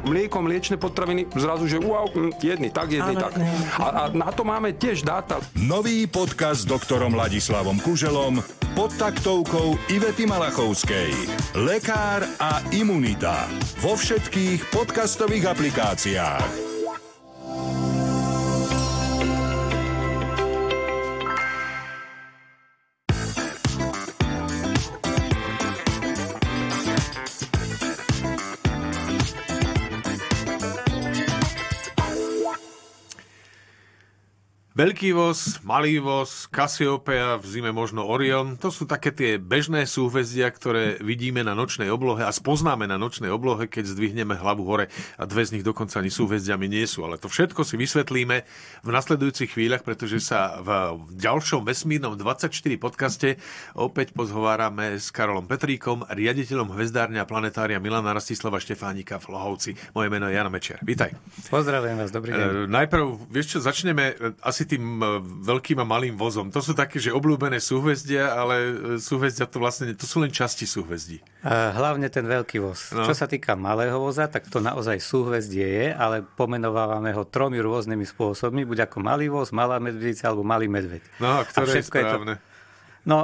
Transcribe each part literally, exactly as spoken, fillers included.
mlieko, mliečne potraviny, zrazu, že wow, jedni tak, jedni Ale tak. A, a na to máme tiež dáta. Nový podcast s doktorom Ladislavom Kuželom pod taktovkou Ivety Malachovskej. Lekár a imunita. Vo všetkých podcastových aplikáciách. Veľký voz, malý voz, Cassiopeia, v zime možno Orion, to sú také tie bežné súhvezdia, ktoré vidíme na nočnej oblohe a spoznáme na nočnej oblohe, keď zdvihneme hlavu hore a dve z nich dokonca ani súhvezdiami nie sú. Ale to všetko si vysvetlíme v nasledujúcich chvíľach, pretože sa v ďalšom vesmírnom dvadsaťštyri podcaste opäť pozhovárame s Karolom Petríkom, riaditeľom hvezdárne a planetária Milana Rastislava Štefánika v Lohovci. Moje meno je Jano Mečer. Vítaj. Pozdravujem vás, dobrý deň. E, najprv, vieš čo, začneme asi tým veľkým a malým vozom. To sú také, že obľúbené súhvezdia, ale súhvezdia to vlastne, to sú len časti súhvezdí. Hlavne ten veľký voz. No. Čo sa týka malého voza, tak to naozaj súhvezdie je, ale pomenovávame ho tromi rôznymi spôsobmi, buď ako malý voz, malá medvedica alebo malý medveď. No, a ktoré je správne? Je to... No,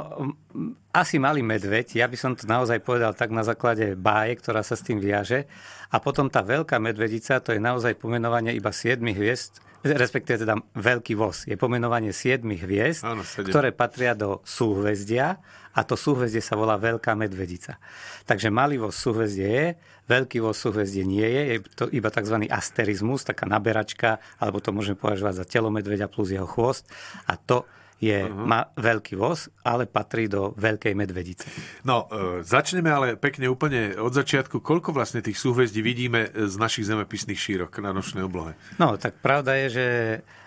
asi malý medveď, ja by som to naozaj povedal tak na základe báje, ktorá sa s tým viaže. A potom tá veľká medvedica, to je naozaj pomenovanie iba siedmich hviezd, respektíve teda veľký voz. Je pomenovanie siedmich hviezd, Áno, ktoré patria do súhvezdia a to súhvezdie sa volá veľká medvedica. Takže malý voz súhvezdie je, veľký voz súhvezdie nie je, je to iba tzv. Asterizmus, taká naberačka, alebo to môžeme považovať za telo medveďa plus jeho chvost a to je uh-huh. má veľký voz, ale patrí do veľkej medvedice. No, e, začneme ale pekne úplne od začiatku. Koľko vlastne tých súhvezdí vidíme z našich zemepisných šírok na nočnej oblohe? No, tak pravda je, že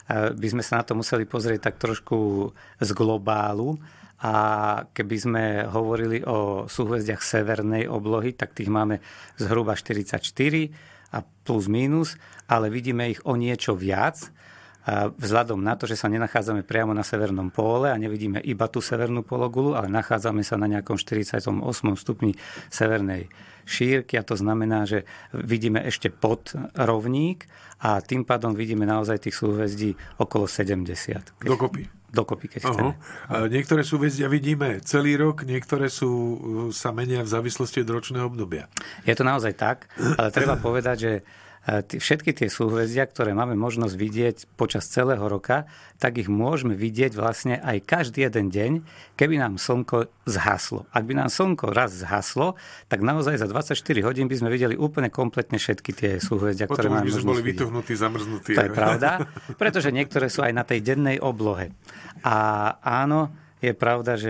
by sme sa na to museli pozrieť tak trošku z globálu a keby sme hovorili o súhvezdiach severnej oblohy, tak tých máme zhruba štyridsaťštyri a plus mínus, ale vidíme ich o niečo viac, vzhľadom na to, že sa nenachádzame priamo na severnom póle a nevidíme iba tú severnú pologulu, ale nachádzame sa na nejakom štyridsiatom ôsmom stupni severnej šírky a to znamená, že vidíme ešte pod rovník a tým pádom vidíme naozaj tých súhvezdí okolo sedemdesiat. Keď... Dokopy. Dokopy, keď chceme. A niektoré súhvezdia vidíme celý rok, niektoré sú, sa menia v závislosti od ročného obdobia. Je to naozaj tak, ale treba povedať, že všetky tie súhvezdia, ktoré máme možnosť vidieť počas celého roka, tak ich môžeme vidieť vlastne aj každý jeden deň, keby nám slnko zhaslo. Ak by nám slnko raz zhaslo, tak naozaj za dvadsaťštyri hodín by sme videli úplne kompletne všetky tie súhvezdia, ktoré máme možnosť vidieť. Potom by sme boli vytuhnutí, zamrznutí. To je pravda, pretože niektoré sú aj na tej dennej oblohe. A áno, je pravda, že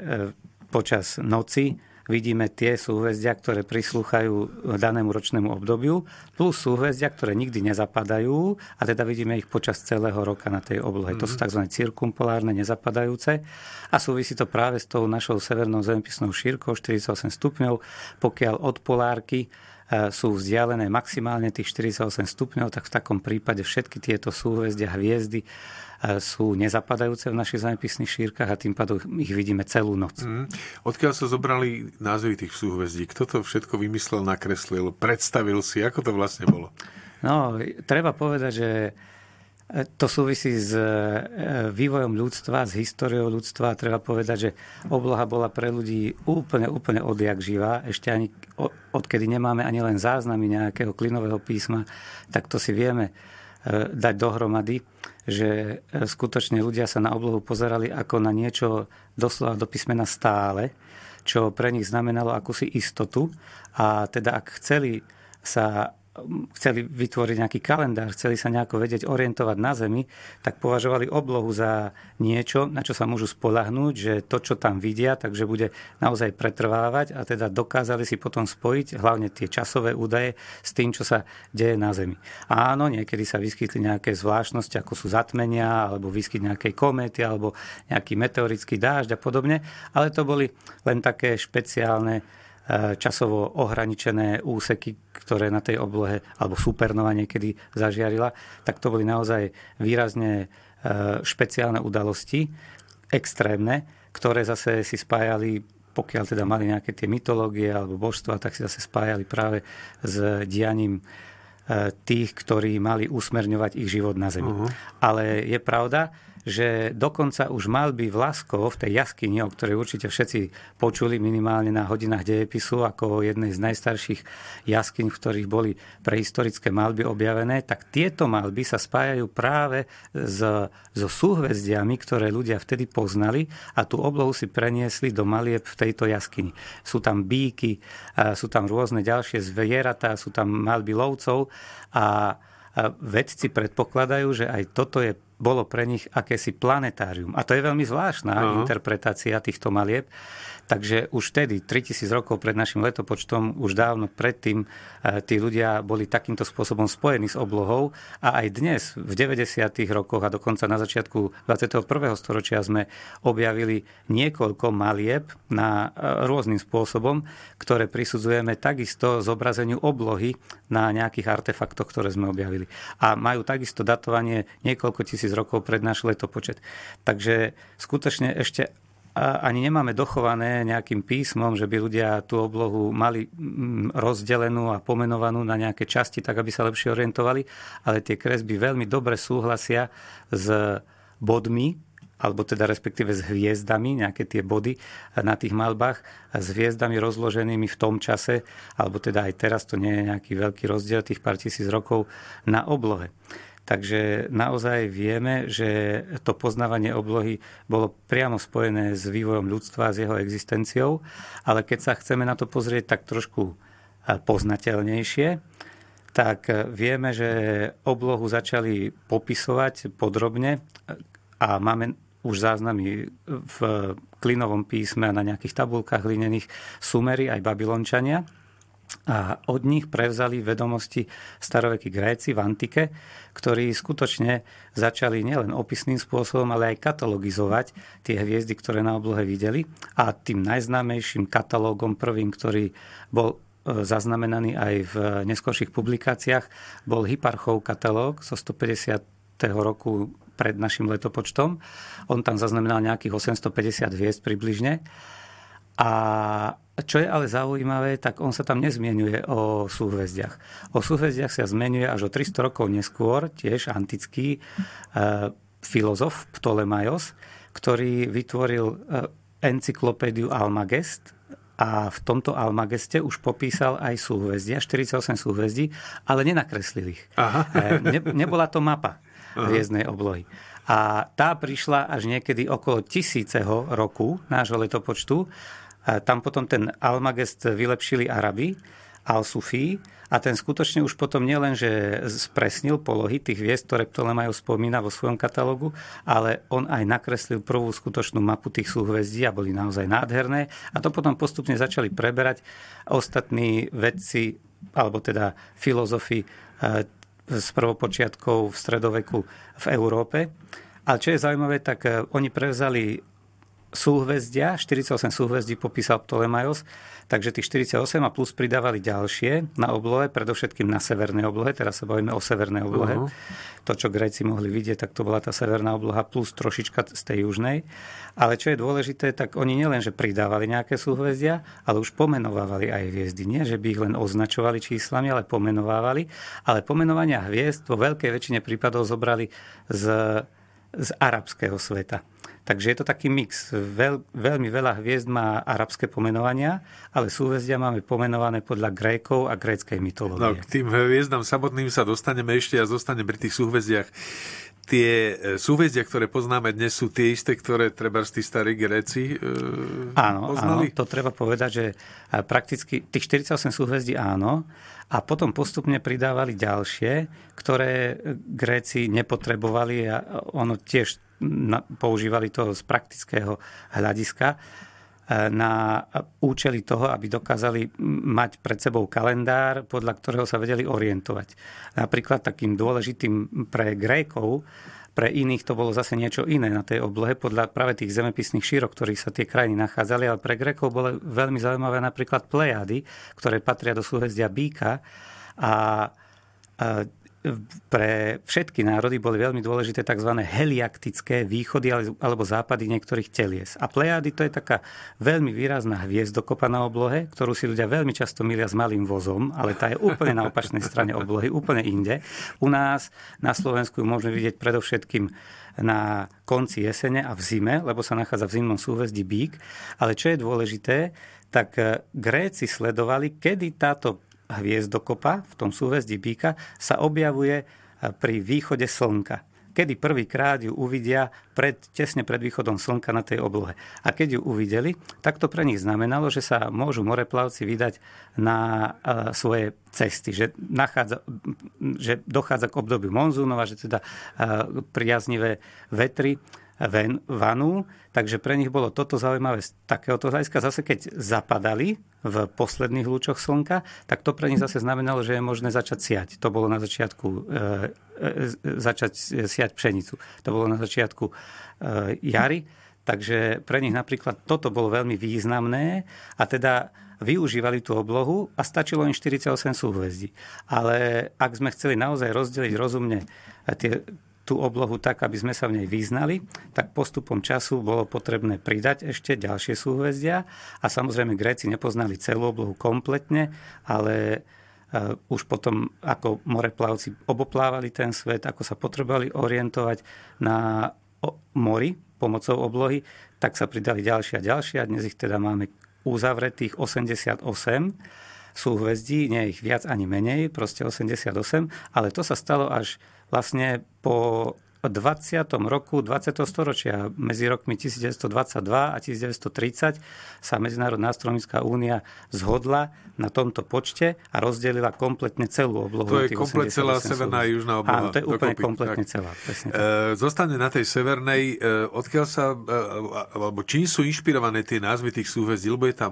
počas noci vidíme tie súhvezdia, ktoré prislúchajú danému ročnému obdobiu, plus súhvezdia, ktoré nikdy nezapadajú a teda vidíme ich počas celého roka na tej oblohe. Mm-hmm. To sú tzv. Cirkumpolárne, nezapadajúce a súvisí to práve s tou našou severnou zemepisnou šírkou štyridsaťosem stupňov. Pokiaľ od polárky sú vzdialené maximálne tých štyridsaťosem stupňov, tak v takom prípade všetky tieto súhvezdia hviezdy sú nezapadajúce v našich zemepisných šírkach a tým pádom ich vidíme celú noc. Mm. Odkiaľ sa zobrali názvy tých súhvezdí? Kto to všetko vymyslel, nakreslil, predstavil si? Ako to vlastne bolo? No, treba povedať, že to súvisí s vývojom ľudstva, s históriou ľudstva. Treba povedať, že obloha bola pre ľudí úplne, úplne odjak živá. Ešte ani odkedy nemáme ani len záznamy nejakého klinového písma, tak to si vieme dať dohromady, že skutočne ľudia sa na oblohu pozerali ako na niečo doslova do písmena stále, čo pre nich znamenalo akúsi istotu. A teda ak chceli sa chceli vytvoriť nejaký kalendár, chceli sa nejako vedieť orientovať na Zemi, tak považovali oblohu za niečo, na čo sa môžu spoľahnúť, že to, čo tam vidia, takže bude naozaj pretrvávať a teda dokázali si potom spojiť hlavne tie časové údaje s tým, čo sa deje na Zemi. Áno, niekedy sa vyskytli nejaké zvláštnosti, ako sú zatmenia, alebo výskyt nejakej kométy, alebo nejaký meteorický dážď a podobne, ale to boli len také špeciálne časovo ohraničené úseky, ktoré na tej oblohe, alebo supernova niekedy zažiarila, tak to boli naozaj výrazne špeciálne udalosti, extrémne, ktoré zase si spájali, pokiaľ teda mali nejaké tie mytológie alebo božstva, tak si zase spájali práve s dianím tých, ktorí mali usmerňovať ich život na zemi. Uh-huh. Ale je pravda, že dokonca už malby Vlaskov v tej jaskyni, o ktorej určite všetci počuli minimálne na hodinách dejepisu ako o jednej z najstarších jaskyň, v ktorých boli prehistorické malby objavené, tak tieto malby sa spájajú práve s, so súhvezdiami, ktoré ľudia vtedy poznali a tú oblohu si preniesli do malieb v tejto jaskyni. Sú tam bíky, sú tam rôzne ďalšie zvieratá, sú tam malby lovcov a vedci predpokladajú, že aj toto je, bolo pre nich akési planetárium. A to je veľmi zvláštna uh-huh. interpretácia týchto malieb. Takže už vtedy, tritisíc rokov pred našim letopočtom, už dávno predtým tí ľudia boli takýmto spôsobom spojení s oblohou a aj dnes, v deväťdesiatych rokoch a dokonca na začiatku dvadsiateho prvého storočia sme objavili niekoľko malieb na rôznym spôsobom, ktoré prisudzujeme takisto zobrazeniu oblohy na nejakých artefaktoch, ktoré sme objavili. A majú takisto datovanie niekoľko tisíc rokov pred náš letopočet. Takže skutočne ešte a ani nemáme dochované nejakým písmom, že by ľudia tú oblohu mali rozdelenú a pomenovanú na nejaké časti, tak aby sa lepšie orientovali, ale tie kresby veľmi dobre súhlasia s bodmi, alebo teda respektíve s hviezdami, nejaké tie body na tých malbách, s hviezdami rozloženými v tom čase, alebo teda aj teraz, to nie je nejaký veľký rozdiel, tých pár tisíc rokov na oblohe. Takže naozaj vieme, že to poznávanie oblohy bolo priamo spojené s vývojom ľudstva, s jeho existenciou, ale keď sa chceme na to pozrieť tak trošku poznateľnejšie, tak vieme, že oblohu začali popisovať podrobne a máme už záznamy v klinovom písme a na nejakých tabulkách hlinených Sumeri aj Babylončania. A od nich prevzali vedomosti starovekí Gréci v antike, ktorí skutočne začali nielen opisným spôsobom, ale aj katalogizovať tie hviezdy, ktoré na oblohe videli. A tým najznámejším katalógom prvým, ktorý bol zaznamenaný aj v neskorších publikáciách, bol Hipparchov katalóg zo stopäťdesiateho roku pred našim letopočtom. On tam zaznamenal nejakých osemstopäťdesiat hviezd približne. A čo je ale zaujímavé, tak on sa tam nezmienuje o súhvezdiach. O súhvezdiach sa zmenuje až o tristo rokov neskôr, tiež antický e, filozof Ptolemaios, ktorý vytvoril e, encyklopédiu Almagest a v tomto Almageste už popísal aj súhvezdia, štyridsaťosem súhvezdí, ale nenakreslil ich. Aha. E, ne, nebola to mapa hviezdnej oblohy. A tá prišla až niekedy okolo tisíceho roku nášho letopočtu. Tam potom ten Almagest vylepšili Arabi, Al-Sufi, a ten skutočne už potom nielen, že spresnil polohy tých hviezd, ktoré Ptolemaios spomína vo svojom katalógu, ale on aj nakreslil prvú skutočnú mapu tých súhvezdí a boli naozaj nádherné. A to potom postupne začali preberať ostatní vedci, alebo teda filozofi z prvopočiatkov v stredoveku v Európe. Ale čo je zaujímavé, tak oni prevzali súhvezdia, štyridsaťosem súhvezdí popísal Ptolemaios, takže tých štyridsaťosem a plus pridávali ďalšie na oblohe, predovšetkým na severnej oblohe, teraz sa bavíme o severnej oblohe. Uh-huh. To, čo Gréci mohli vidieť, tak to bola tá severná obloha plus trošička z tej južnej. Ale čo je dôležité, tak oni nielen, že pridávali nejaké súhvezdia, ale už pomenovávali aj hviezdy. Nie, že by ich len označovali číslami, ale pomenovávali. Ale pomenovania hviezd vo veľkej väčšine prípadov zobrali z, z arabského sveta. Takže je to taký mix. Veľ, veľmi veľa hviezd má arabské pomenovania, ale súhvezdia máme pomenované podľa Grékov a gréckej mytológie. No, k tým hviezdam samotným sa dostaneme ešte a zostaneme pri tých súhvezdiach. Tie súhvezdia, ktoré poznáme dnes, sú tie isté, ktoré treba tí starí Gréci e, áno, poznali? Áno, to treba povedať, že prakticky tých štyridsaťosem súhvezdí áno, a potom postupne pridávali ďalšie, ktoré Gréci nepotrebovali a ono tiež používali to z praktického hľadiska na účely toho, aby dokázali mať pred sebou kalendár, podľa ktorého sa vedeli orientovať. Napríklad takým dôležitým pre Grékov, pre iných to bolo zase niečo iné na tej oblohe, podľa práve tých zemepisných šírok, ktorých sa tie krajiny nachádzali, ale pre Grékov bolo veľmi zaujímavé napríklad Plejady, ktoré patria do súhvezdia Býka a pre všetky národy boli veľmi dôležité tzv. Heliaktické východy alebo západy niektorých telies. A Plejády to je taká veľmi výrazná hviezdokopa na oblohe, ktorú si ľudia veľmi často milia s malým vozom, ale tá je úplne na opačnej strane oblohy, úplne inde. U nás na Slovensku ju môžeme vidieť predovšetkým na konci jesene a v zime, lebo sa nachádza v zimnom súhvezdí Bík. Ale čo je dôležité, tak Gréci sledovali, kedy táto hviezdokopa v tom súhvezdí Bíka sa objavuje pri východe slnka. Kedy prvýkrát ju uvidia pred, tesne pred východom slnka na tej oblohe. A keď ju uvideli, tak to pre nich znamenalo, že sa môžu moreplavci vydať na uh, svoje cesty, že, nachádza, že dochádza k obdobiu monzúnov a že teda uh, priaznivé vetry ven, vanú, takže pre nich bolo toto zaujímavé z takéhoto hľadiska. Zase keď zapadali v posledných lúčoch slnka, tak to pre nich zase znamenalo, že je možné začať siať. To bolo na začiatku e, e, začať siať pšenicu. To bolo na začiatku e, jary, takže pre nich napríklad toto bolo veľmi významné a teda využívali tú oblohu a stačilo im štyridsaťosem súhvezdí. Ale ak sme chceli naozaj rozdeliť rozumne tie tú oblohu tak, aby sme sa v nej vyznali, tak postupom času bolo potrebné pridať ešte ďalšie súhvezdia a samozrejme Gréci nepoznali celú oblohu kompletne, ale uh, už potom, ako moreplavci oboplávali ten svet, ako sa potrebovali orientovať na o, mori pomocou oblohy, tak sa pridali ďalšie a ďalšie a dnes ich teda máme uzavretých osemdesiatosem súhvezdí, nie je ich viac ani menej, proste osemdesiatosem, ale to sa stalo až vlastne po dvadsiatom roku dvadsiateho storočia. Medzi rokmi devätnásťstodvadsaťdva a devätnásťtridsať sa Medzinárodná astronomická únia zhodla na tomto počte a rozdelila kompletne celú oblohu. To je komplet celá severná a južná obloha. Áno, to je úplne dokopy. kompletne Tak. celá. Presne tak. E, zostane na tej severnej, e, odkiaľ sa, e, alebo čím sú inšpirované tie názvy tých súhvezdí, lebo je tam,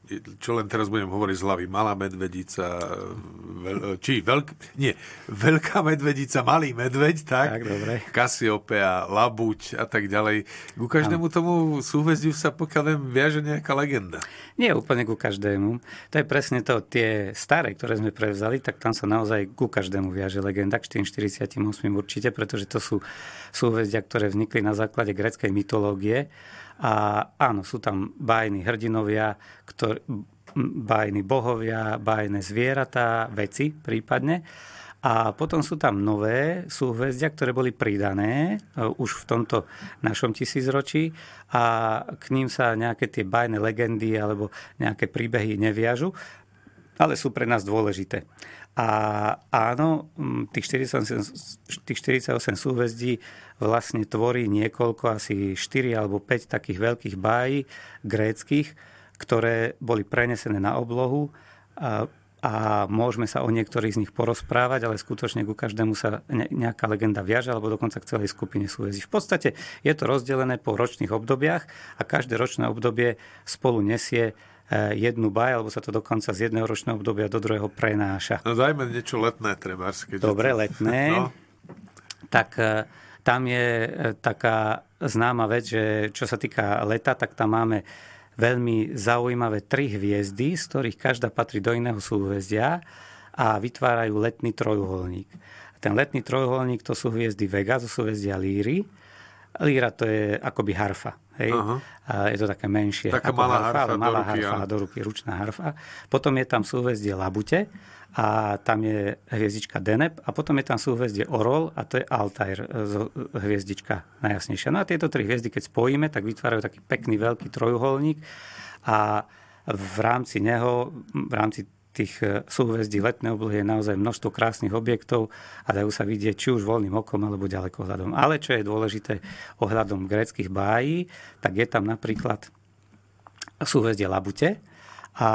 čo len teraz budem hovoriť z hlavy, Malá medvedica, veľ, či veľk, nie, Veľká medvedica, Malý medveď, tak? Tak, dobre. Kasiopea, Labuť a tak ďalej. Ku každému tomu súhvezdiu sa pokiaľ viem viaže nejaká legenda. Nie úplne ku každému. To je presne to. Tie staré, ktoré sme prevzali, tak tam sa naozaj ku každému viaže legenda. K tým štyridsiatom ôsmim určite, pretože to sú súhvezdia, ktoré vznikli na základe gréckej mytológie. A áno, sú tam bájni hrdinovia, ktoré, bájni bohovia, bájne zvieratá, veci prípadne. A potom sú tam nové súhvezdia, ktoré boli pridané už v tomto našom tisícročí a k ním sa nejaké tie bajné legendy alebo nejaké príbehy neviažu, ale sú pre nás dôležité. A áno, tých štyridsaťosem, tých štyridsaťosem súhvezdí vlastne tvorí niekoľko, asi štyri alebo päť takých veľkých bájí gréckych, ktoré boli prenesené na oblohu a a môžeme sa o niektorých z nich porozprávať, ale skutočne ku každému sa nejaká legenda viaže, alebo dokonca k celej skupine súhvezdí. V podstate je to rozdelené po ročných obdobiach a každé ročné obdobie spolu nesie jednu báj, alebo sa to dokonca z jedného ročného obdobia do druhého prenáša. No dajme niečo letné, trebárs. Dobre, to... letné. No. Tak tam je taká známa vec, že čo sa týka leta, tak tam máme veľmi zaujímavé tri hviezdy, z ktorých každá patrí do iného súhvezdia a vytvárajú letný trojuholník. Ten letný trojuholník to sú hviezdy Vega zo súhvezdia Líry. Líra to je akoby harfa. Hej? A je to také menšie. Taká malá harfa, harfa, malá do ruky, harfa do ruky, ručná harfa. Potom je tam súhvezdie Labute a tam je hviezdička Deneb a potom je tam súhvezdie Orol a to je Altair, hviezdička najjasnejšia. No a tieto tri hviezdy, keď spojíme, tak vytvárajú taký pekný veľký trojuholník a v rámci neho, v rámci tých súhvezdí letnej oblohy je naozaj množstvo krásnych objektov a dajú sa vidieť či už voľným okom alebo ďalekohľadom. Ale čo je dôležité ohľadom gréckych bájí, tak je tam napríklad súhvezdie Labute a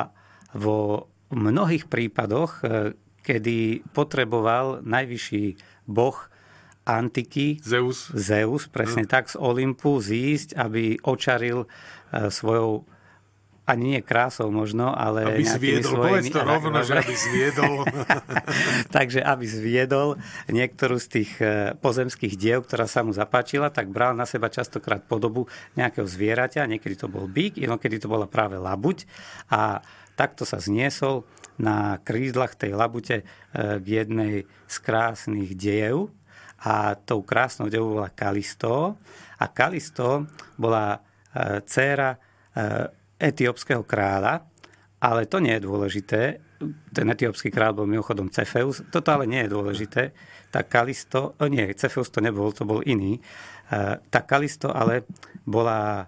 vo v mnohých prípadoch, kedy potreboval najvyšší boh antiky Zeus, Zeus presne no. tak z Olympu zísť, aby očaril svojou ani nie krásou možno, ale aby nejakými zviedol, svojimi... povedz to rovno, že aby zviedol. Takže aby zviedol niektorú z tých pozemských diev, ktorá sa mu zapáčila, tak bral na seba častokrát podobu nejakého zvieraťa, niekedy to bol bík, inokedy to bola práve labuť a takto sa zniesol na krídlach tej labute k jednej z krásnych diev a tou krásnou dievou bola Kalisto a Kalisto bola dcéra etiópskeho kráľa, ale to nie je dôležité. Ten etiópsky kráľ bol mimochodom Cefeus, toto ale nie je dôležité. Tá Kalisto, nie, Cefeus to nebol, to bol iný. Tá Kalisto ale bola,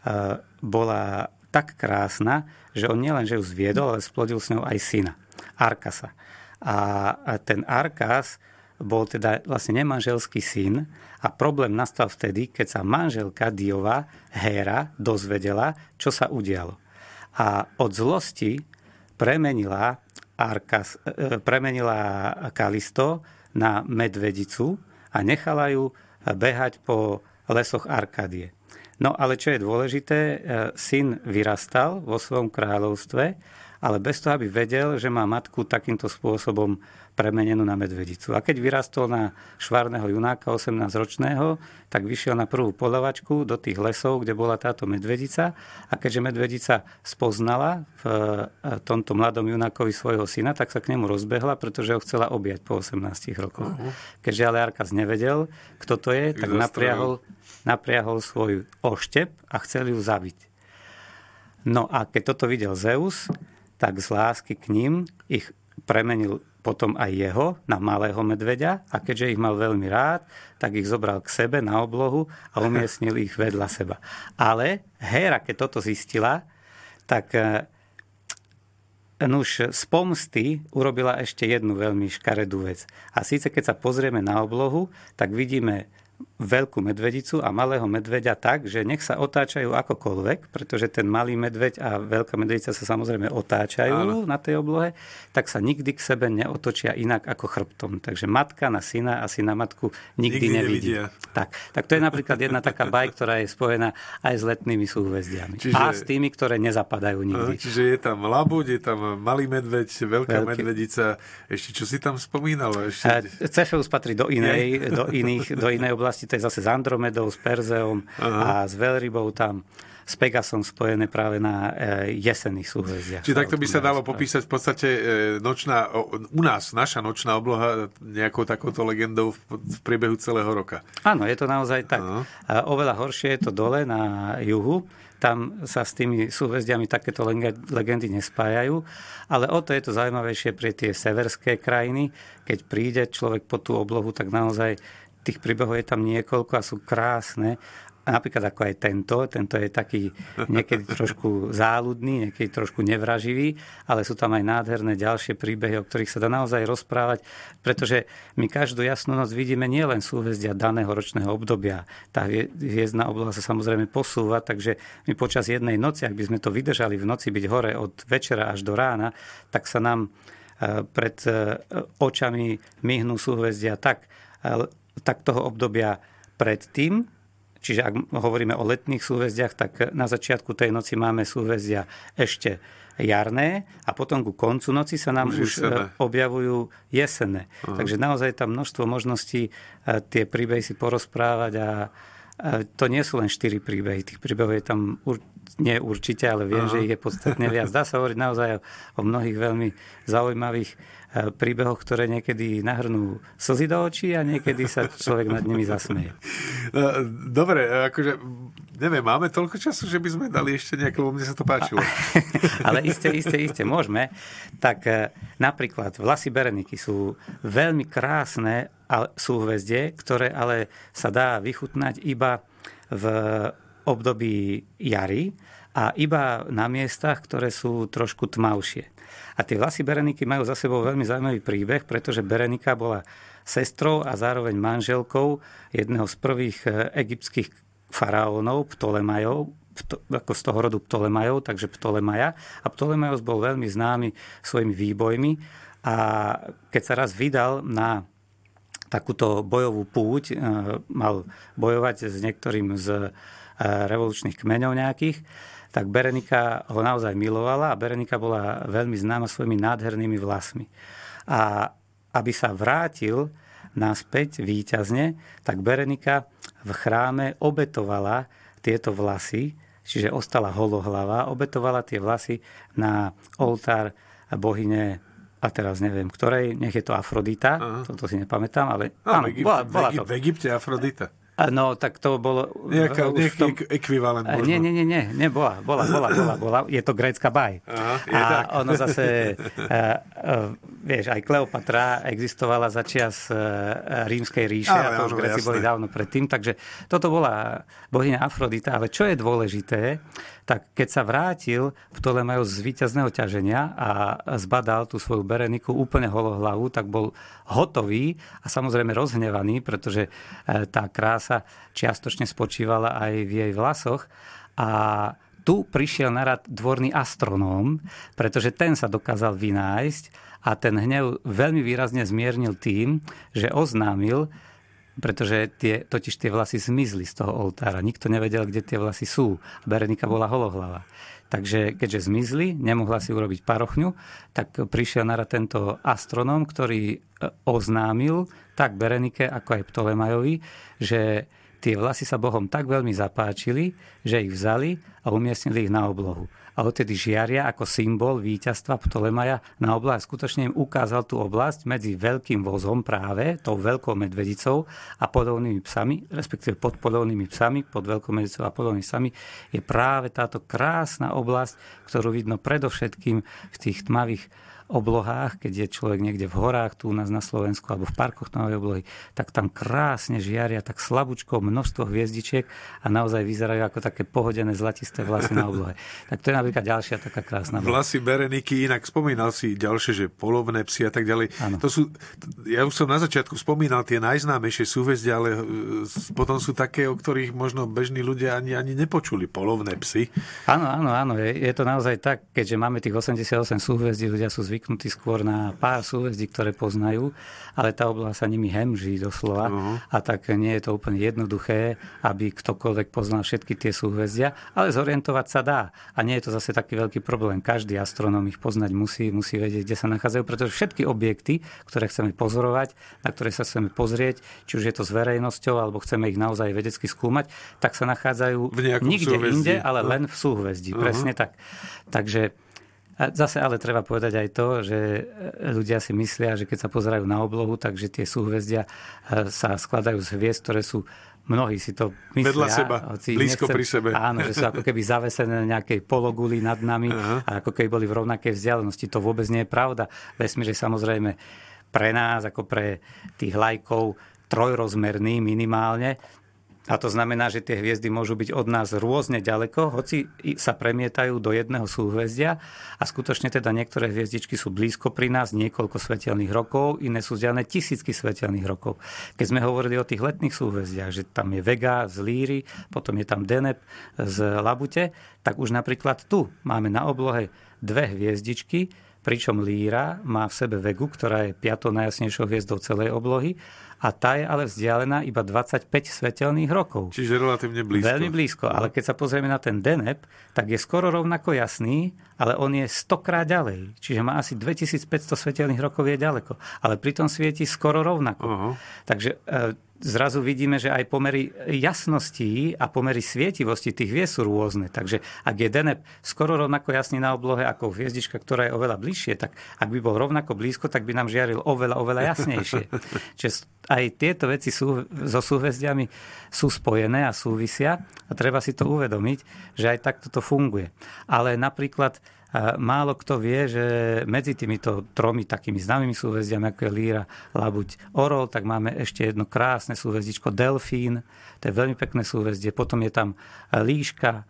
bola tak krásna, že on nielen, že ju zviedol, ale splodil s ňou aj syna, Arkasa. A ten Arkas bol teda vlastne nemanželský syn a problém nastal vtedy, keď sa manželka Diova, Héra, dozvedela, čo sa udialo. A od zlosti premenila, Arkas, premenila Kalisto na medvedicu a nechala ju behať po lesoch Arkadie. No ale čo je dôležité, syn vyrastal vo svojom kráľovstve, ale bez toho, aby vedel, že má matku takýmto spôsobom premenenú na medvedicu. A keď vyrastol na švárneho junáka osemnásťročného, tak vyšiel na prvú poľovačku do tých lesov, kde bola táto medvedica. A keďže medvedica spoznala v tomto mladom junákovi svojho syna, tak sa k nemu rozbehla, pretože ho chcela objať po osemnástich rokoch. Uh-huh. Keďže ale Arkas nevedel, kto to je, tak napriahol, napriahol svoj oštep a chcel ju zabiť. No a keď toto videl Zeus, tak z lásky k ním ich premenil potom aj jeho na malého medveďa a keďže ich mal veľmi rád, tak ich zobral k sebe na oblohu a umiestnil ich vedľa seba. Ale Héra, keď toto zistila, tak nuž z pomsty urobila ešte jednu veľmi škaredú vec. A síce keď sa pozrieme na oblohu, tak vidíme veľkú medvedicu a malého medveďa tak, že nech sa otáčajú akokoľvek, pretože ten malý medveď a veľká medvedica sa samozrejme otáčajú Áno. na tej oblohe, tak sa nikdy k sebe neotočia inak ako chrbtom. Takže matka na syna a syn na matku nikdy, nikdy nevidí. Tak, tak to je napríklad jedna taká baj, ktorá je spojená aj s letnými súhvezdiami. Čiže, a s tými, ktoré nezapadajú nikdy. Čiže je tam labuť, je tam malý medveď, veľká Veľký. medvedica. Ešte čo si tam spomínal? Ešte... Cefeus patrí do inej, do iných, do inej oblasti. To je zase s Andromedou, s Perzeom Aha. a s Veľrybou tam s Pegasom spojené práve na jesenných súhvezdiach. Čiže takto by sa dalo popísať v podstate nočná, u nás naša nočná obloha nejakou takouto legendou v priebehu celého roka. Áno, je to naozaj tak. Aha. Oveľa horšie je to dole na juhu. Tam sa s tými súhvezdiami takéto legendy nespájajú, ale o to je to zaujímavejšie pre tie severské krajiny. Keď príde človek po tú oblohu, tak naozaj tých príbehov je tam niekoľko a sú krásne. Napríklad ako aj tento. Tento je taký niekedy trošku záľudný, niekedy trošku nevraživý, ale sú tam aj nádherné ďalšie príbehy, o ktorých sa dá naozaj rozprávať, pretože my každú jasnú noc vidíme nielen súhvezdia daného ročného obdobia. Tá hviezdna obloha sa samozrejme posúva, takže my počas jednej noci, ak by sme to vydržali v noci byť hore od večera až do rána, tak sa nám pred očami myhnú súhvezdia tak, tak toho obdobia predtým. Čiže ak hovoríme o letných súhvezdiach, tak na začiatku tej noci máme súhvezdia ešte jarné a potom ku koncu noci sa nám už, už objavujú jesenné. Aha. Takže naozaj tam množstvo možností tie príbehy si porozprávať a to nie sú len štyri príbehy. Tých príbehov je tam ur... nie určite, ale viem, Aha. že ich je podstatne viac. Dá sa hovoriť naozaj o mnohých veľmi zaujímavých príbehoch, ktoré niekedy nahrnú slzy do očí a niekedy sa človek nad nimi zasmeje. Dobre, akože neviem, máme toľko času, že by sme dali ešte nejaké, lebo mne sa to páčilo. Ale iste, iste, iste, môžeme. Tak napríklad vlasy bereniky sú veľmi krásne súhvezdie, ktoré ale sa dá vychutnať iba v období jary a iba na miestach, ktoré sú trošku tmavšie. A tie vlasy Bereniky majú za sebou veľmi zaujímavý príbeh, pretože Berenika bola sestrou a zároveň manželkou jedného z prvých egyptských faraónov, Ptolemajov, ako z toho rodu Ptolemajov, takže Ptolemaja. A Ptolemajos bol veľmi známy svojimi výbojmi a keď sa raz vydal na takúto bojovú púť, mal bojovať s niektorým z revolučných kmeňov nejakých, tak Berenika ho naozaj milovala a Berenika bola veľmi známa svojimi nádhernými vlasmi. A aby sa vrátil naspäť víťazne, tak Berenika v chráme obetovala tieto vlasy, čiže ostala holohlava, obetovala tie vlasy na oltár bohyne, a teraz neviem ktorej, nech je to Afrodita, Aha. toto si nepamätám, ale no, áno, v, Egypte, bola, bola v, to. v Egypte Afrodita. No, tak to bolo... Nejaká, nejaký tom... ekvivalent možno. Nie, nie, nie, nie, nebola, bola, bola, bola, bola. Je to grécka baj. Aha, je a tak. ono zase, uh, uh, vieš, aj Kleopatra existovala za čias uh, rímskej ríše, ale, a to už áno, Gréci jasné. boli dávno predtým, takže toto bola bohyňa Afrodita, ale čo je dôležité, tak keď sa vrátil Ptolemajos z víťazného ťaženia a zbadal tú svoju Bereniku úplne holohlavu, tak bol hotový a samozrejme rozhnevaný, pretože tá krása čiastočne spočívala aj v jej vlasoch. A tu prišiel na rad dvorný astronóm, pretože ten sa dokázal vynájsť a ten hnev veľmi výrazne zmiernil tým, že oznámil, pretože tie, totiž tie vlasy zmizli z toho oltára. Nikto nevedel, kde tie vlasy sú. Berenika bola holohlava. Takže keďže zmizli, nemohla si urobiť parochňu, tak prišiel na rad tento astronóm, ktorý oznámil tak Berenike, ako aj Ptolemajovi, že tie vlasy sa Bohom tak veľmi zapáčili, že ich vzali a umiestnili ich na oblohu. A odtedy žiaria ako symbol víťazstva Ptolemaja na oblasť. Skutočne im ukázal tú oblasť medzi veľkým vozom práve, tou veľkou medvedicou a podobnými psami, respektíve pod podobnými psami, pod veľkou medvedicou a podobnými psami, je práve táto krásna oblasť, ktorú vidno predovšetkým v tých tmavých oblohách, keď je človek niekde v horách, tu u nás na Slovensku, alebo v parkoch tmavej oblohy, tak tam krásne žiaria, tak slabúčko množstvo hviezdičiek a naozaj vyzerajú ako také pohodené zlatisté vlasy na oblohe. Tak to je napríklad ďalšia taká krásna vlasy. Vlasy Bereniky, inak spomínal si ďalšie, že polovné psy a tak ďalej. Áno. To sú, ja už som na začiatku spomínal tie najznámejšie súhvezdia, ale potom sú také, o ktorých možno bežní ľudia ani, ani nepočuli. Polovné psy. Áno, áno, áno. Je, je to naozaj tak, keďže máme tých osemdesiatosem súhvezdí, ľudia sú zvyknutí skôr na pár súhvezdí, ktoré poznajú, ale tá obloha sa nimi hemží doslova. Uh-huh. A tak nie je to úplne jednoduché, aby ktokoľvek poznal všetky tie súhvezdia, ale zorientovať sa dá. A nie je to zase taký veľký problém. Každý astronóm ich poznať musí, musí vedieť, kde sa nachádzajú, pretože všetky objekty, ktoré chceme pozorovať, na ktoré sa chceme pozrieť, či už je to s verejnosťou, alebo chceme ich naozaj vedecky skúmať, tak sa nachádzajú nikde súhvezdí. Inde, ale len v súhvezdí. Uh-huh. Presne tak. Takže zase ale treba povedať aj to, že ľudia si myslia, že keď sa pozerajú na oblohu, takže tie súhvezdia sa skladajú z hviezd, ktoré sú, mnohí si to myslia. Vedľa seba, blízko nechcem, pri sebe. Áno, že sú ako keby zavesené na nejakej pologuli nad nami, uh-huh. a ako keby boli v rovnakej vzdialenosti. To vôbec nie je pravda. Vesmír je samozrejme pre nás, ako pre tých lajkov, trojrozmerný minimálne. A to znamená, že tie hviezdy môžu byť od nás rôzne ďaleko, hoci sa premietajú do jedného súhvezdia a skutočne teda niektoré hviezdičky sú blízko pri nás, niekoľko svetelných rokov, iné sú vzdialené tisícky svetelných rokov. Keď sme hovorili o tých letných súhvezdiach, že tam je Vega z Líry, potom je tam Deneb z Labute, tak už napríklad tu máme na oblohe dve hviezdičky, pričom Líra má v sebe Vegu, ktorá je piatou najjasnejšou hviezdou celej oblohy, a tá je ale vzdialená iba dvadsaťpäť svetelných rokov. Čiže relatívne blízko. Veľmi blízko, ale keď sa pozrieme na ten Deneb, tak je skoro rovnako jasný, ale on je stokrát ďalej. Čiže má asi dvetisícpäťsto svetelných rokov, je ďaleko. Ale pritom svieti skoro rovnako. Uh-huh. Takže e, zrazu vidíme, že aj pomery jasnosti a pomery svietivosti tých hviezd sú rôzne. Takže ak je Deneb skoro rovnako jasný na oblohe ako hviezdička, ktorá je oveľa bližšie, tak ak by bol rovnako blízko, tak by nám žiaril oveľa, oveľa jasnejšie. Čiže aj tieto veci sú, so súhvezdiami sú spojené a súvisia a treba si to uvedomiť, že aj takto to funguje. Ale napríklad málo kto vie, že medzi týmito tromi takými známymi súhvezdiami, ako je Líra, Labuť, Orol, tak máme ešte jedno krásne súhvezdičko Delfín, to je veľmi pekné súhvezdie, potom je tam Líška,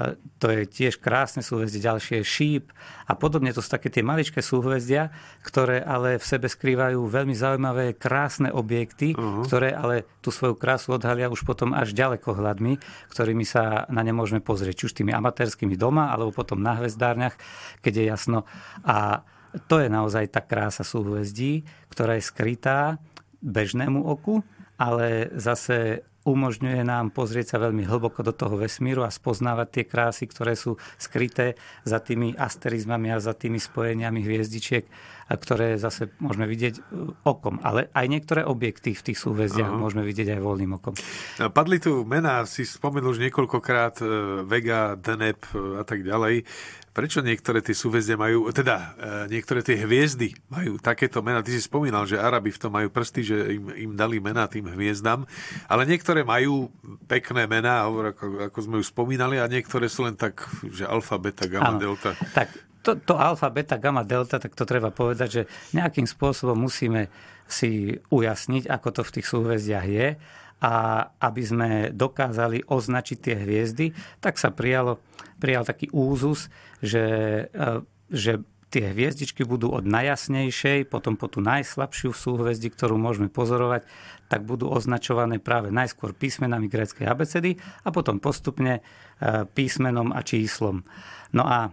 to je tiež krásne súhvezdie, ďalšie je Šíp a podobne. To sú také tie maličké súhvezdia, ktoré ale v sebe skrývajú veľmi zaujímavé, krásne objekty, uh-huh. ktoré ale tú svoju krásu odhalia už potom až ďalekohľadmi, ktorými sa na ne môžeme pozrieť. Či už tými amatérskými doma, alebo potom na hvezdárniach, keď je jasno. A to je naozaj tá krása súhvezdí, ktorá je skrytá bežnému oku, ale zase umožňuje nám pozrieť sa veľmi hlboko do toho vesmíru a spoznávať tie krásy, ktoré sú skryté za tými asterizmami a za tými spojeniami hviezdičiek, ktoré zase môžeme vidieť okom. Ale aj niektoré objekty v tých súhvezdiach uh-huh. môžeme vidieť aj voľným okom. Padli tu mená, si spomenul už niekoľkokrát Vega, Deneb a tak ďalej. Prečo niektoré tie súhvezdia majú, teda niektoré tie hviezdy majú takéto mená? Ty si spomínal, že Arabi v tom majú prsty, že im, im dali mená tým hviezdam, ale niektoré majú pekné mená, ako, ako sme už spomínali, a niektoré sú len tak, že alfa, beta, gamma, ano, delta. Tak to, to alfa, beta, gamma, delta, tak to treba povedať, že nejakým spôsobom musíme si ujasniť, ako to v tých súhvezdiach je, a aby sme dokázali označiť tie hviezdy, tak sa prijalo, prijal taký úzus, že, že tie hviezdičky budú od najjasnejšej, potom po tú najslabšiu súhvezdi, ktorú môžeme pozorovať, tak budú označované práve najskôr písmenami gréckej abecedy a potom postupne písmenom a číslom. No a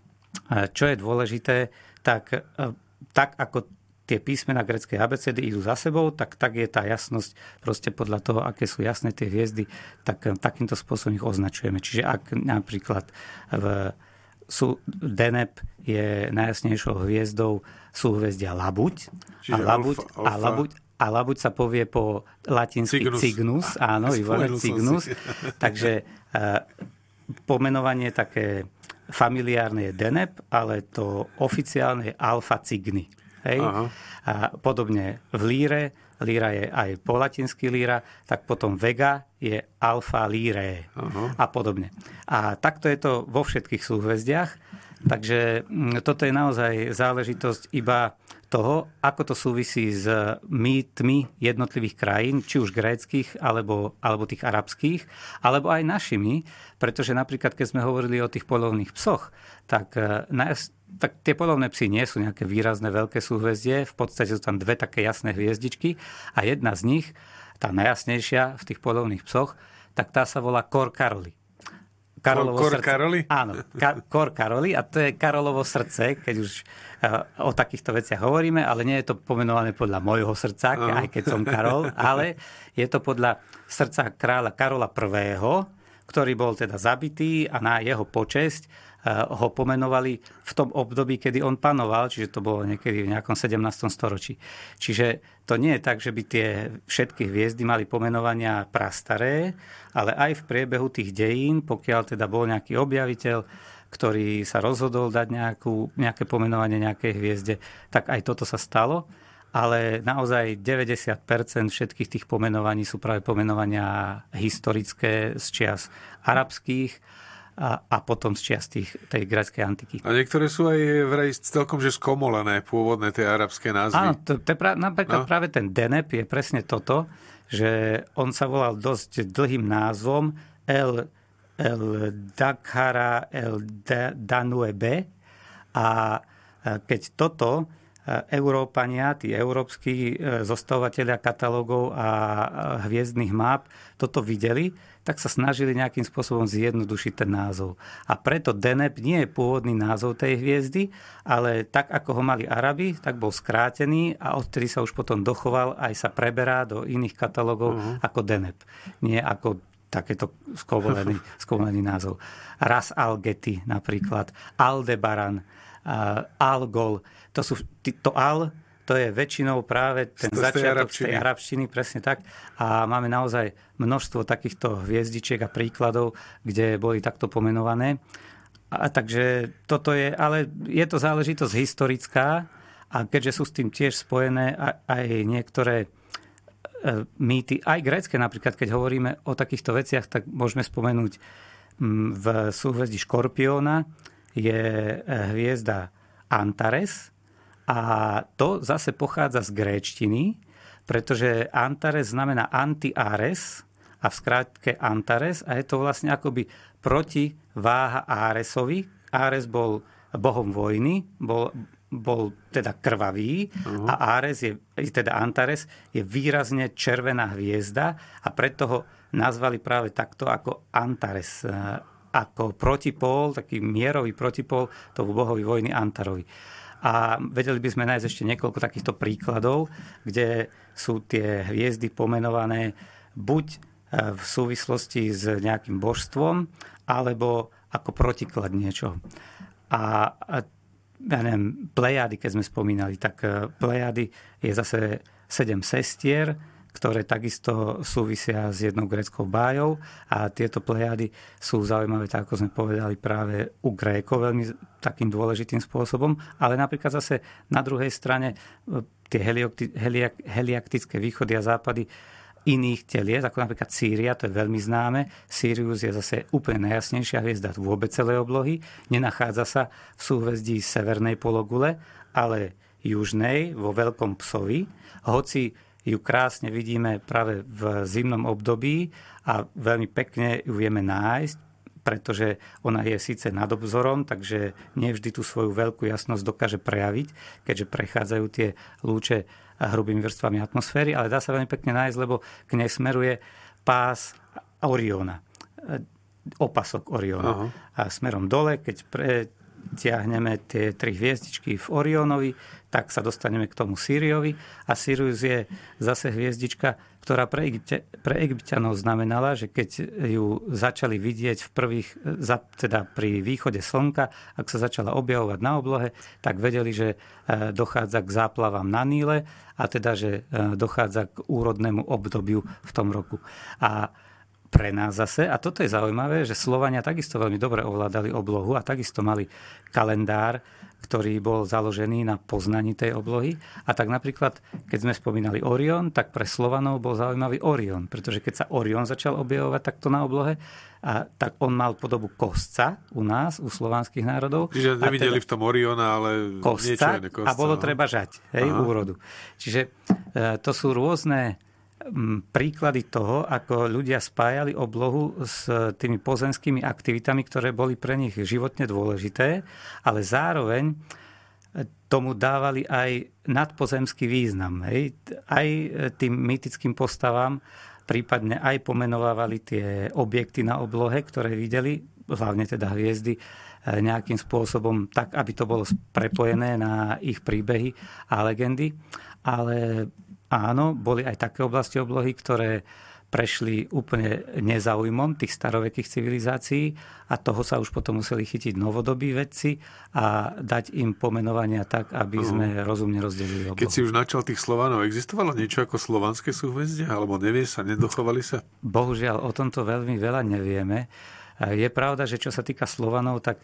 čo je dôležité, tak, tak ako tie písmená gréckej abecedy idú za sebou, tak, tak je tá jasnosť proste podľa toho, aké sú jasné tie hviezdy, tak takýmto spôsobom ich označujeme. Čiže ak napríklad v sú, Deneb je najjasnejšou hviezdou súhvezdia Labuť. A Labuť, alfa, alfa. A, Labuť, a Labuť sa povie po latinsky Cygnus. Cygnus áno, Ivone, Cygnus. Takže uh, pomenovanie také familiárne je Deneb, ale to oficiálne je Alfa Cygni. Hej? A podobne v líre, líra je aj po latinsky líra, tak potom Vega je Alfa Lyrae a podobne. A takto je to vo všetkých súhvezdiach, takže toto je naozaj záležitosť iba toho, ako to súvisí s mýtmi jednotlivých krajín, či už gréckych, alebo, alebo tých arabských, alebo aj našimi, pretože napríklad, keď sme hovorili o tých poľovných psoch, tak najs- tak tie poľovné psy nie sú nejaké výrazné veľké súhvezdie, v podstate sú tam dve také jasné hviezdičky a jedna z nich, tá najjasnejšia v tých poľovných psoch, tak tá sa volá Cor Caroli. Karolovo Cor srdce. Caroli? Áno, ka- Cor Caroli a to je Karolovo srdce, keď už uh, o takýchto veciach hovoríme, ale nie je to pomenované podľa môjho srdca, uh. aj keď som Karol, ale je to podľa srdca kráľa Karola prvého., ktorý bol teda zabitý a na jeho počesť ho pomenovali v tom období, kedy on panoval, čiže to bolo niekedy v nejakom sedemnástom storočí. Čiže to nie je tak, že by tie všetky hviezdy mali pomenovania prastaré, ale aj v priebehu tých dejín, pokiaľ teda bol nejaký objaviteľ, ktorý sa rozhodol dať nejakú, nejaké pomenovanie nejakej hviezde, tak aj toto sa stalo. Ale naozaj deväťdesiat percent všetkých tých pomenovaní sú práve pomenovania historické z čias arabských, A, a potom z čias tých, tej gréckej antiky. A niektoré sú aj vraj celkom že skomolené, pôvodné tie arabské názvy. Áno, to, to je pra, napríklad no. práve ten Deneb je presne toto, že on sa volal dosť dlhým názvom El, El Dakhara El Danuebe a keď toto Európania, tí európski zostavovatelia katalógov a hviezdnych máp toto videli, tak sa snažili nejakým spôsobom zjednodušiť ten názov. A preto Deneb nie je pôvodný názov tej hviezdy, ale tak, ako ho mali Arabi, tak bol skrátený a odtedy sa už potom dochoval, aj sa preberá do iných katalógov uh-huh. ako Deneb. Nie ako takéto skovolený, skovolený názov. Ras al-Geti napríklad, Aldebaran, uh, Algol. To sú, to al, to je väčšinou práve ten začiatok z tej arabštiny, presne tak. A máme naozaj množstvo takýchto hviezdičiek a príkladov, kde boli takto pomenované. A takže toto je, ale je to záležitosť historická a keďže sú s tým tiež spojené aj niektoré mýty, aj grécke napríklad, keď hovoríme o takýchto veciach, tak môžeme spomenúť v súhvezdí Škorpióna je hviezda Antares, a to zase pochádza z gréčtiny, pretože Antares znamená anti-Ares a v skratke Antares a je to vlastne akoby protiváha Aresovi. Ares bol bohom vojny, bol, bol teda krvavý uh-huh. a Ares je, teda Antares je výrazne červená hviezda a preto ho nazvali práve takto ako Antares, ako protipól, taký mierový protipól tomu bohovi vojny Antarovi. A vedeli by sme nájsť ešte niekoľko takýchto príkladov, kde sú tie hviezdy pomenované buď v súvislosti s nejakým božstvom alebo ako protiklad niečoho. A, a ja neviem, Plejády, keď sme spomínali, tak Plejády je zase sedem sestier, ktoré takisto súvisia s jednou gréckou bájou a tieto Plejády sú zaujímavé, tak ako sme povedali, práve u Grékov veľmi takým dôležitým spôsobom, ale napríklad zase na druhej strane tie heliaktické východy a západy iných telies, ako napríklad Sýria, to je veľmi známe. Sirius je zase úplne najjasnejšia hviezda vôbec celej oblohy. Nenachádza sa v súhvezdí severnej pologule, ale južnej, vo Veľkom psovi. Hoci ju krásne vidíme práve v zimnom období a veľmi pekne ju vieme nájsť, pretože ona je síce nad obzorom, takže nevždy tú svoju veľkú jasnosť dokáže prejaviť, keďže prechádzajú tie lúče hrubými vrstvami atmosféry, ale dá sa veľmi pekne nájsť, lebo k nej smeruje pás Oriona, opasok Oriona. Aha. A smerom dole, keď pretiahneme tie tri hviezdičky v Orionovi, tak sa dostaneme k tomu Síriovi. A Sirius je zase hviezdička, ktorá pre, Egypte, pre Egypťanov znamenala, že keď ju začali vidieť v prvých, teda pri východe slnka, ak sa začala objavovať na oblohe, tak vedeli, že dochádza k záplavám na Níle a teda, že dochádza k úrodnému obdobiu v tom roku. A pre nás zase, a toto je zaujímavé, že Slovania takisto veľmi dobre ovládali oblohu a takisto mali kalendár, ktorý bol založený na poznaní tej oblohy. A tak napríklad, keď sme spomínali Orion, tak pre Slovanov bol zaujímavý Orion, pretože keď sa Orion začal objavovať takto na oblohe, a tak on mal podobu kostca u nás, u slovanských národov. Čiže nevideli teda v tom Oriona, ale kostca, niečo iné kostca. A bolo no? treba žať, hej, úrodu. Čiže e, to sú rôzne príklady toho, ako ľudia spájali oblohu s tými pozemskými aktivitami, ktoré boli pre nich životne dôležité, ale zároveň tomu dávali aj nadpozemský význam. Hej. Aj tým mýtickým postavám prípadne aj pomenovávali tie objekty na oblohe, ktoré videli, hlavne teda hviezdy, nejakým spôsobom tak, aby to bolo prepojené na ich príbehy a legendy. Ale áno, boli aj také oblasti oblohy, ktoré prešli úplne nezáujmom tých starovekých civilizácií a toho sa už potom museli chytiť novodobí vedci a dať im pomenovania tak, aby sme uh-huh. rozumne rozdelili oblohu. Keď si už načal tých Slovanov, existovalo niečo ako slovanské súhvezdia? Alebo nevie sa, nedochovali sa? Bohužiaľ, o tomto veľmi veľa nevieme. Je pravda, že čo sa týka Slovanov, tak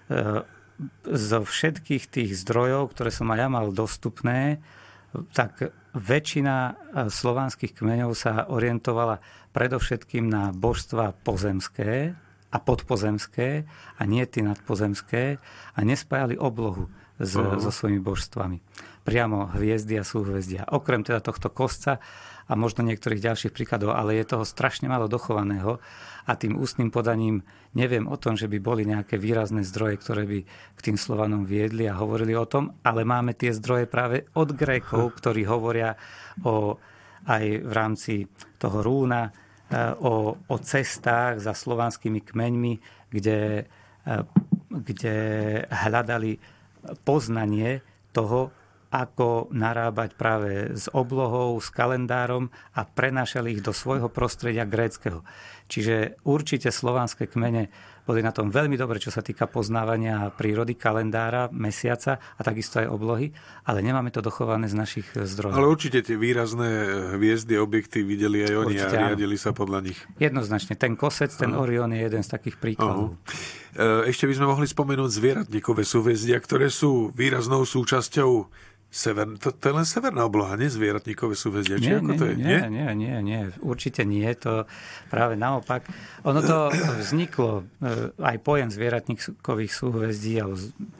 zo všetkých tých zdrojov, ktoré som aj ja mal dostupné, tak väčšina slovanských kmeňov sa orientovala predovšetkým na božstva pozemské a podpozemské a nie tie nadpozemské a nespájali oblohu s, uh-huh. so svojimi božstvami. Priamo hviezdy a súhvezdia. Okrem teda tohto kostca a možno niektorých ďalších príkladov, ale je toho strašne málo dochovaného a tým ústnym podaním neviem o tom, že by boli nejaké výrazné zdroje, ktoré by k tým Slovanom viedli a hovorili o tom, ale máme tie zdroje práve od Grékov, ktorí hovoria o, aj v rámci toho Rúna o, o cestách za slovanskými kmeňmi, kde, kde hľadali poznanie toho, ako narábať práve s oblohou, s kalendárom a prenášali ich do svojho prostredia gréckeho. Čiže určite slovanské kmene boli na tom veľmi dobre, čo sa týka poznávania prírody, kalendára, mesiaca a takisto aj oblohy, ale nemáme to dochované z našich zdrojov. Ale určite tie výrazné hviezdy, objekty videli aj oni určite, a riadili sa podľa nich. Jednoznačne. Ten kosec, ten Aha. Orion je jeden z takých príkladov. Aha. Ešte by sme mohli spomenúť zvieratníkové súhvezdia, ktoré sú výraznou súčasťou Sever, to, to je len severná obloha, nie zvieratníkové súhvezdia? Nie, ako nie, to je? Nie, nie, nie, nie, určite nie. To práve naopak. Ono to vzniklo, aj pojem zvieratníkových súhvezdí, alebo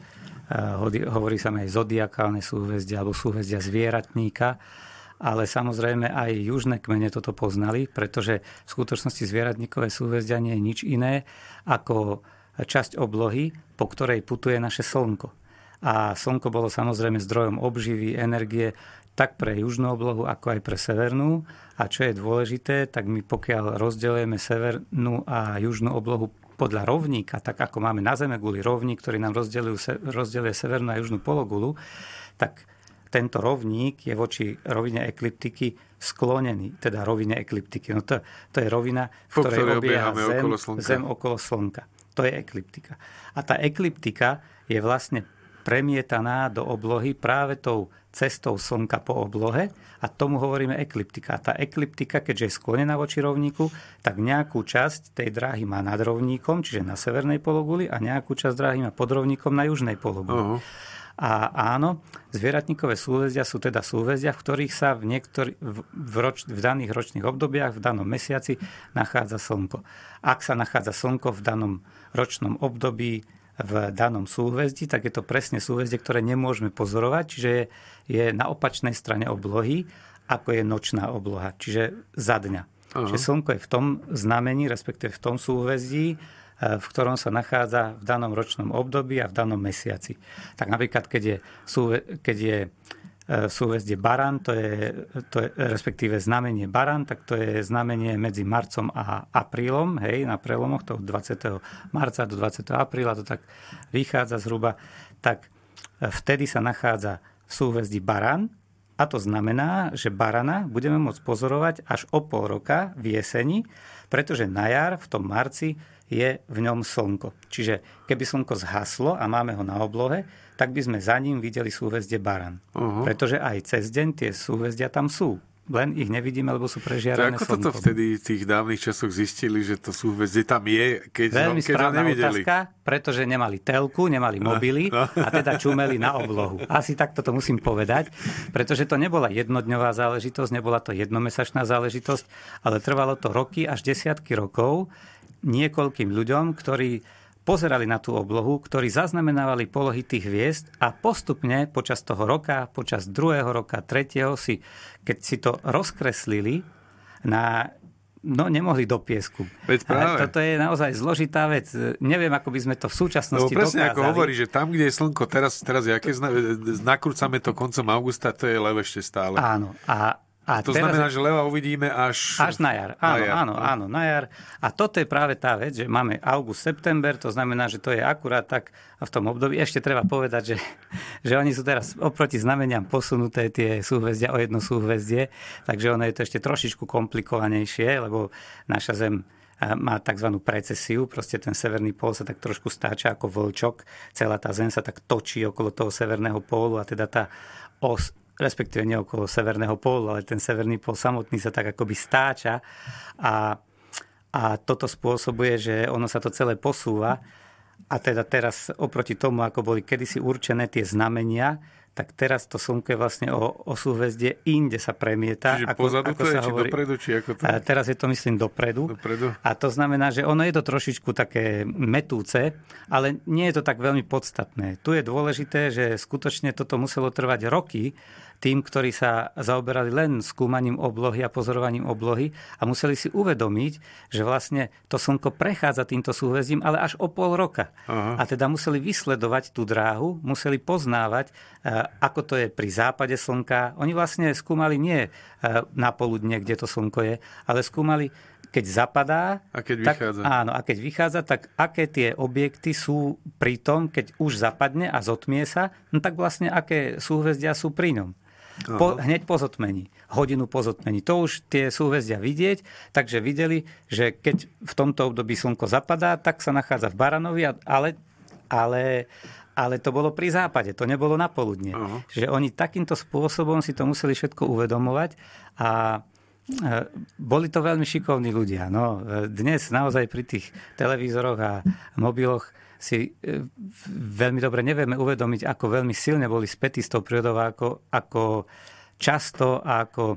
hovorí sa aj zodiakálne súhvezdia, alebo súhvezdia zvieratníka, ale samozrejme aj južné kmene toto poznali, pretože v skutočnosti zvieratníkové súhvezdia nie je nič iné ako časť oblohy, po ktorej putuje naše slnko. A slnko bolo samozrejme zdrojom obživy, energie tak pre južnú oblohu, ako aj pre severnú. A čo je dôležité, tak my pokiaľ rozdeľujeme severnú a južnú oblohu podľa rovníka, tak ako máme na Zemeguli rovník, ktorý nám rozdeľuje severnú a južnú pologulu, tak tento rovník je voči rovine ekliptiky sklonený, teda rovine ekliptiky. No to, to je rovina, v ktorej obieha Zem okolo, Zem okolo Slnka. To je ekliptika. A tá ekliptika je vlastne premietaná do oblohy práve tou cestou Slnka po oblohe a tomu hovoríme ekliptika. A tá ekliptika, keďže je sklonená voči rovníku, tak nejakú časť tej dráhy má nad rovníkom, čiže na severnej pologuli a nejakú časť dráhy má pod rovníkom na južnej pologuli. Uh-huh. A áno, zvieratníkové súhvezdia sú teda súhvezdia, v ktorých sa v, niektorý, v, v, roč, v daných ročných obdobiach, v danom mesiaci nachádza Slnko. Ak sa nachádza Slnko v danom ročnom období v danom súhvezdí, tak je to presne súhvezdie, ktoré nemôžeme pozorovať, čiže je, je na opačnej strane oblohy, ako je nočná obloha, čiže za dňa. Uh-huh. Čiže Slnko je v tom znamení, respektíve v tom súhvezdí, v ktorom sa nachádza v danom ročnom období a v danom mesiaci. Tak napríklad, keď je, keď je súhvezdie Baran, to je, to je respektíve znamenie Baran, tak to je znamenie medzi marcom a aprílom, hej, na prelomoch, to od dvadsiateho marca do dvadsiateho apríla, to tak vychádza zhruba, tak vtedy sa nachádza v súhvezdí Baran a to znamená, že Barana budeme môcť pozorovať až o pol roka v jeseni, pretože na jar v tom marci je v ňom Slnko. Čiže keby Slnko zhaslo a máme ho na oblohe, tak by sme za ním videli súhvezdie Baran. Uh-huh. Pretože aj cez deň tie súhvezdia tam sú. Len ich nevidíme, lebo sú prežiarané Slnkom. Ako toto vtedy v tých dávnych časoch zistili, že to súhvezdie tam je, keď, Veľmi ho, keď ho nevideli? Otázka, pretože nemali telku, nemali mobily no, no. a teda čumeli na oblohu. Asi takto to musím povedať, pretože to nebola jednodňová záležitosť, nebola to jednomesačná záležitosť, ale trvalo to roky až desiatky rokov niekoľkým ľuďom, ktorí pozerali na tú oblohu, ktorí zaznamenávali polohy tých hviezd a postupne počas toho roka, počas druhého roka, tretieho si, keď si to rozkreslili, na, no nemohli do piesku. Veď práve. Toto je naozaj zložitá vec. Neviem, ako by sme to v súčasnosti dokázali. No presne dokázali. Ako hovorí, že tam, kde je Slnko, teraz, teraz jaké zna, nakrúcame to koncom augusta, to je lev ešte stále. Áno. A A to teraz znamená, že leva uvidíme až... Až na jar. Áno, na jar. áno, áno, na jar. A toto je práve tá vec, že máme august, september, to znamená, že to je akurát tak v tom období. Ešte treba povedať, že, že oni sú teraz oproti znameniam posunuté tie súhvezdia o jedno súhvezdie, takže ono je to ešte trošičku komplikovanejšie, lebo naša Zem má tzv. Precesiu, proste ten severný pól sa tak trošku stáča ako vlčok, celá tá Zem sa tak točí okolo toho severného pólu a teda tá os respektíve nie okolo severného pólu, ale ten severný pól samotný sa tak akoby stáča a, a toto spôsobuje, že ono sa to celé posúva a teda teraz oproti tomu, ako boli kedysi určené tie znamenia, tak teraz to Slnko je vlastne o, o súhvezdie inde sa premieta. Čiže ako, pozadu ako to je, sa či hovorí, dopredu, či ako to? A teraz je to, myslím, dopredu. dopredu. A to znamená, že ono je to trošičku také metúce, ale nie je to tak veľmi podstatné. Tu je dôležité, že skutočne toto muselo trvať roky tým, ktorí sa zaoberali len skúmaním oblohy a pozorovaním oblohy a museli si uvedomiť, že vlastne to Slnko prechádza týmto súhvezdím, ale až o pol roka. Aha. A teda museli vysledovať tú dráhu, museli poznávať, ako to je pri západe Slnka. Oni vlastne skúmali nie na poludne, kde to Slnko je, ale skúmali, keď zapadá, a keď tak, vychádza. Áno, a keď vychádza, tak aké tie objekty sú pri tom, keď už zapadne a zotmie sa, no tak vlastne aké súhvezdia sú pri ňom. Po, hneď po zotmení, hodinu po zotmení. To už tie súhvezdia vidieť, takže videli, že keď v tomto období Slnko zapadá, tak sa nachádza v Baranovi, ale, ale, ale to bolo pri západe, to nebolo na poludne. Uh-huh. Že oni takýmto spôsobom si to museli všetko uvedomovať a boli to veľmi šikovní ľudia. No, dnes naozaj pri tých televízoroch a mobiloch si veľmi dobre nevieme uvedomiť, ako veľmi silne boli spätí s tou prírodou, ako, ako často a ako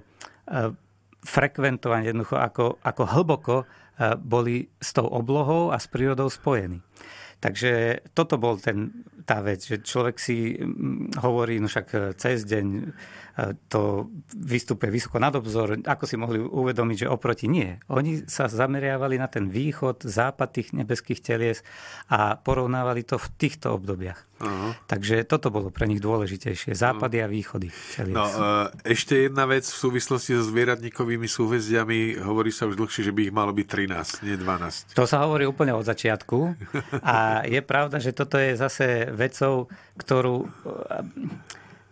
frekventovane, jednoducho, ako, ako hlboko boli s tou oblohou a s prírodou spojení. Takže toto bol ten, tá vec, že človek si hovorí, no však cez deň to vystupuje vysoko nad obzor, ako si mohli uvedomiť, že oproti nie. Oni sa zameriavali na ten východ, západ tých nebeských telies a porovnávali to v týchto obdobiach. Uh-huh. Takže toto bolo pre nich dôležitejšie. Západy uh-huh. a východy telies. No, ešte jedna vec v súvislosti so zvieratníkovými súhvezdiami, hovorí sa už dlhšie, že by ich malo byť trinásť, nie dvanásť. To sa hovorí úplne od začiatku a je pravda, že toto je zase vecou, ktorú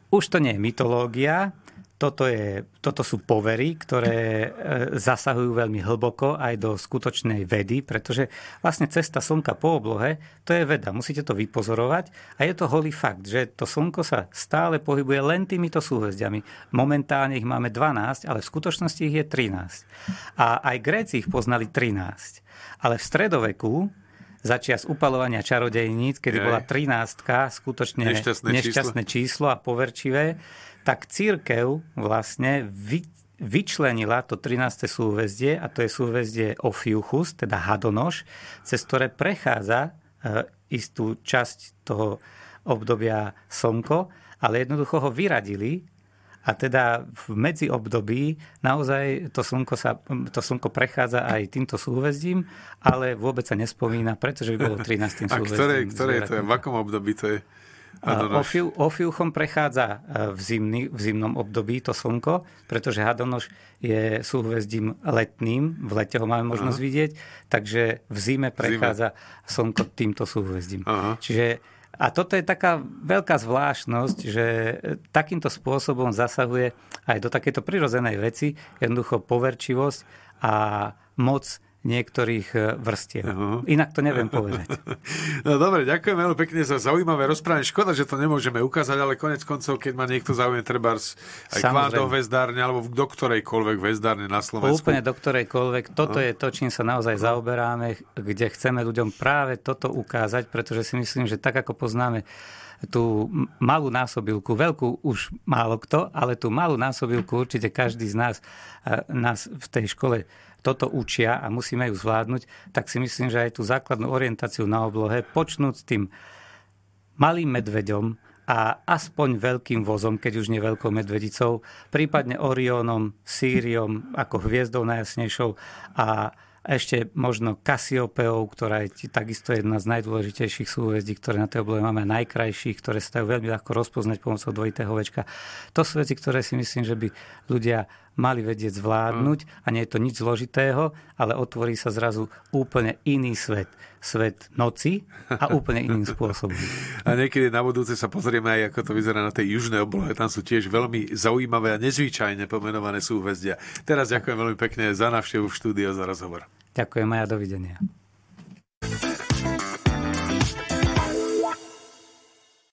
už to nie je mytológia, toto, je, toto sú povery, ktoré zasahujú veľmi hlboko aj do skutočnej vedy, pretože vlastne cesta Slnka po oblohe, to je veda. Musíte to vypozorovať a je to holý fakt, že to Slnko sa stále pohybuje len týmito súhvezdiami. Momentálne ich máme dvanásť, ale v skutočnosti ich je trinásť. A aj Gréci ich poznali trinásť. Ale v stredoveku, začias upalovania čarodejníc, kedy bola trinástka skutočne nešťastné, nešťastné číslo. číslo a poverčivé, tak cirkev vlastne vy, vyčlenila to trináste súhvezdie, a to je súhvezdie Ophiuchus, teda hadonoš, cez ktoré prechádza e, istú časť toho obdobia Slnko, ale jednoducho ho vyradili. A teda v medziobdobí naozaj to slnko, sa, to slnko prechádza aj týmto súhvezdím, ale vôbec sa nespomína, pretože by bolo trinástym súhvezdím. A ktoré, ktoré je to? V akom období to je? Ofiu, Ofiuchom prechádza v, zimný, v zimnom období to slnko, pretože Hadonoš je súhvezdím letným, v lete ho máme možnosť Aha. vidieť, takže v zime prechádza zime. slnko týmto súhvezdím. Aha. Čiže a toto je taká veľká zvláštnosť, že takýmto spôsobom zasahuje aj do takéto prirodzenej veci jednoducho poverčivosť a moc niektorých vrstiev. Uh-huh. Inak to neviem povedať. No dobre, ďakujem veľmi pekne za zaujímavé rozprávanie. Škoda, že to nemôžeme ukázať, ale konec koncov, keď má niekto záujem trebárs aj k vám do väzdárne, alebo do ktorejkoľvek väzdárne na Slovensku. Úplne do ktorejkoľvek. Toto uh-huh. je to, čím sa naozaj uh-huh. zaoberáme, kde chceme ľuďom práve toto ukázať, pretože si myslím, že tak ako poznáme tú malú násobilku, veľkú už málo kto, ale tú malú násobilku určite každý z nás, nás v tej škole toto učia a musíme ju zvládnuť, tak si myslím, že aj tú základnú orientáciu na oblohe počnúť s tým malým medveďom a aspoň veľkým vozom, keď už nie veľkou medvedicou, prípadne Orionom, Siriom ako hviezdou najjasnejšou a ešte možno Kasiopeou, ktorá je takisto jedna z najdôležitejších súhvezdí, ktoré na tej oblohe máme, najkrajších, ktoré sa dajú veľmi ľahko rozpoznať pomocou dvojitého večka. To sú veci, ktoré si myslím, že by ľudia mali vedieť zvládnuť a nie je to nič zložitého, ale otvorí sa zrazu úplne iný svet. Svet noci a úplne iným spôsobom. A niekedy na budúce sa pozrieme aj, ako to vyzerá na tej južnej oblohe. Tam sú tiež veľmi zaujímavé a nezvyčajne pomenované súhvezdia. Teraz ďakujem veľmi pekne za návštevu v štúdiu, za rozhovor. Ďakujem aj a dovidenia.